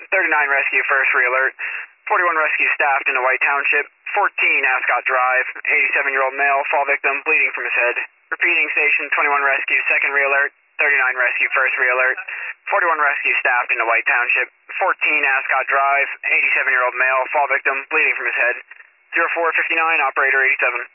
39 rescue, first re-alert. 41 rescue staffed into White Township. 14 Ascot Drive. 87-year-old male, fall victim, bleeding from his head. Repeating station, 21 rescue, second re-alert. 39 rescue, first re-alert. 41 rescue staffed into White Township. 14 Ascot Drive. 87-year-old male, fall victim, bleeding from his head. 0459, operator 87.